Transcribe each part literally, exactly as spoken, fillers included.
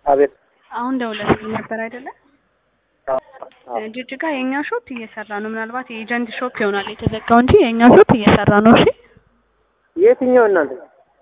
አቤት አሁን ደውለልኝ ነበር አይደለ? ጅጅጋ የኛ ሾፕ እየሰራ ነው። ምናልባት የኤጀንት ሾፕ ይሆናል የተዘጋው እንጂ የኛ ሾፕ እየሰራ ነው። እሺ የትኛው እናንተ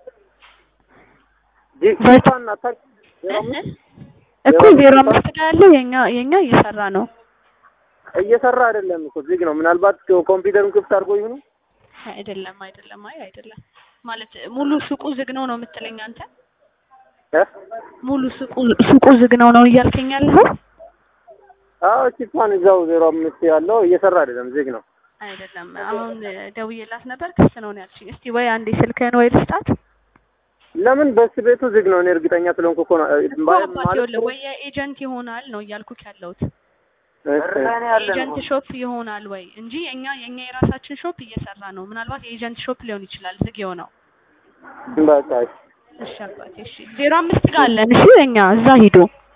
ጅጅጋና ታክ እኮ ዜሮ አምስት ጋር ያለው የኛ የኛ እየሰራ ነው። እየሰራ አይደለም እኮ ዝግ ነው። ምናልባት ኮምፒውተሩን ክፍት አድርጎ ይሁን አይደለም አይደለም አይ አይደለም ማለት ሙሉ ሱቁ ዝግ ነው ነው የምትለኝ አንተ? እ ሙሉ ሱቁ ሱቁ ዝግ ነው ነው እያልከኝ ያለኸው? አዎ ቺፓን እዛው ዜሮ አምስት ያለው እየሰራ አይደለም ዝግ ነው። አይደለም አሁን ደውዬላት ነበር ክፍት ነው ነው ያልሽኝ። እስቲ ወይ አንዴ ስልክህን ወይ ልስጣት። ለምን በስ ቤቱ ዝግ ነው? እኔ እርግጠኛ ስለሆንኩ እኮ ነው ማለት ወይ የኤጀንት ይሆናል ነው እያልኩት ያለሁት። ኤጀንት ሾፕ ይሆናል ወይ እንጂ የኛ የኛ የራሳችን ሾፕ እየሰራ ነው። ምናልባት የኤጀንት ሾፕ ሊሆን ይችላል ዝግ የሆነው። በቃ እሺ አባቴ እሺ ዜሮ አምስት ጋር አለን። እሺ የኛ እዛ ሂዱ።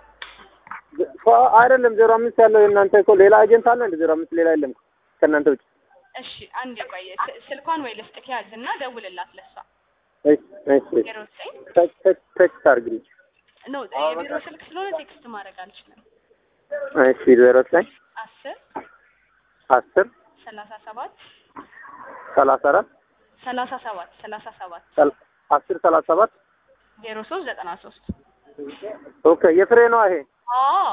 አይደለም ዜሮ አምስት ያለው የእናንተ እኮ ሌላ ኤጀንት አለ እንደ ዜሮ አምስት ሌላ የለም ከእናንተ ውጭ። እሺ አንዴ ቆይ ስልኳን ወይ ልስጥክ ያዝና ደውልላት ለሷ። እሺ እሺ ተች ተች ተች ታርግልኝ ነው የቢሮ ስልክ ስለሆነ ቴክስት ማድረግ አልችልም። እሺ ዜሮ ዘጠኝ አስር አስር ሰላሳ ሰባት ሰላሳ አራት ሰላሳ ሰባት ሰላሳ ሰባት አስር ሰላሳ ሰባት ዜሮ ሶስት ዘጠና ሶስት ኦኬ የፍሬ ነው ይሄ? አዎ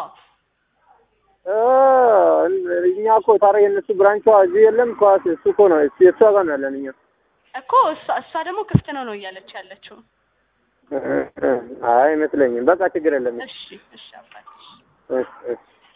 እኛ እኮ ታዲያ የእነሱ ብራንቿ እዚህ የለም እኮ እሱ እኮ ነው እሱ የእሷ ጋር ነው ያለን እኛ እኮ እሷ እሷ ደግሞ ክፍት ነው ነው እያለች ያለችው። አይ አይመስለኝም። በቃ ችግር የለም። እሺ እሺ አባቴ እሺ እሺ